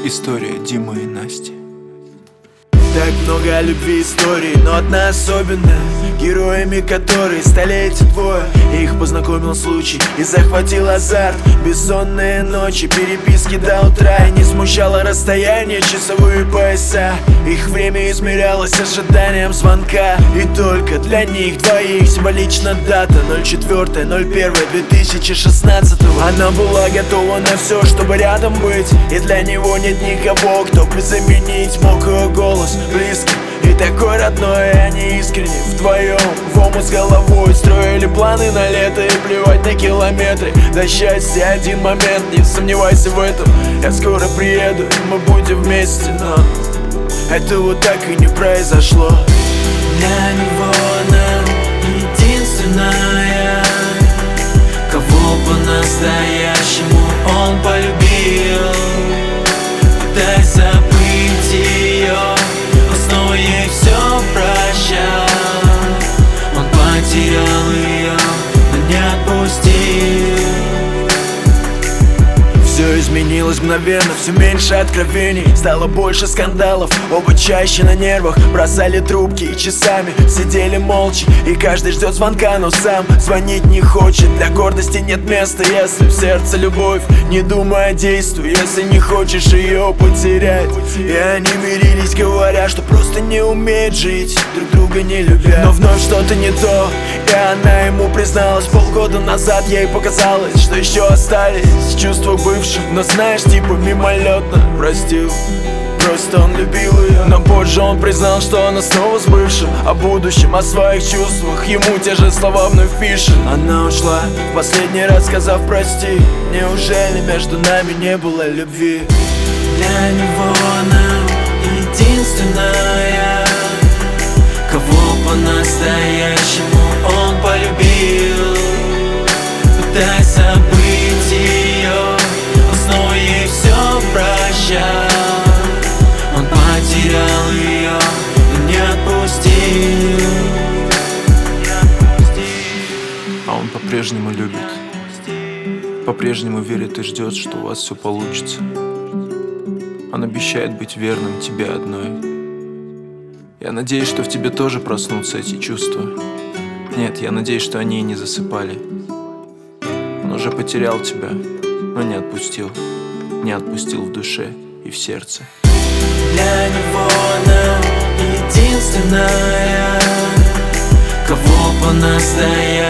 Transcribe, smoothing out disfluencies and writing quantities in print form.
История Димы и Насти. Так много о любви историй, но одна особенная, героями которой стали эти двое. Их познакомил случай и захватил азарт. Бессонные ночи, переписки до утра. И не смущало расстояние, часовые пояса. Их время измерялось ожиданием звонка. И только для них двоих символична дата 04.01.2016. Она была готова на все, чтобы рядом быть. И для него нет никого, кто бы заменить мог ее голос. Близкий и такой родной, и они искренне вдвоем в омут с головой строили планы на лето и плевать на километры. До счастья один момент, не сомневайся в этом. Я скоро приеду, и мы будем вместе, но этого так и не произошло. Для него она единственная, кого по-настоящему он полюбил. Пытаясь забыть ее, он снова ей все прощал. Он потерял ее, но не отпустил. Все изменилось мгновенно, все меньше откровений, стало больше скандалов. Оба чаще на нервах, бросали трубки и часами сидели молча. И каждый ждет звонка, но сам звонить не хочет. Для гордости нет места, если в сердце любовь. Не думай, действуй, если не хочешь ее потерять. И они мирились, говоря, что просто не умеют жить, друг друга не любя. Но вновь что-то не то, и она ему призналась. Полгода назад ей показалось, что еще остались чувства бывших. Но знаешь, типа мимолетно простил. Просто он любил ее. Но позже он признал, что она снова с бывшим. О будущем, о своих чувствах ему те же слова вновь пишет. Она ушла, в последний раз сказав прости. Неужели между нами не было любви? Для него она единственная, кого по-настоящему он полюбил. Пытаясь забыть ее, он снова ей все прощал. Он потерял ее, но не отпустил. А он по-прежнему любит, по-прежнему верит и ждет, что у вас все получится. Он обещает быть верным тебе одной. Я надеюсь, что в тебе тоже проснутся эти чувства. Нет, я надеюсь, что они и не засыпали. Он уже потерял тебя, но не отпустил. Не отпустил в душе и в сердце. Для него она единственная, кого по-настоящему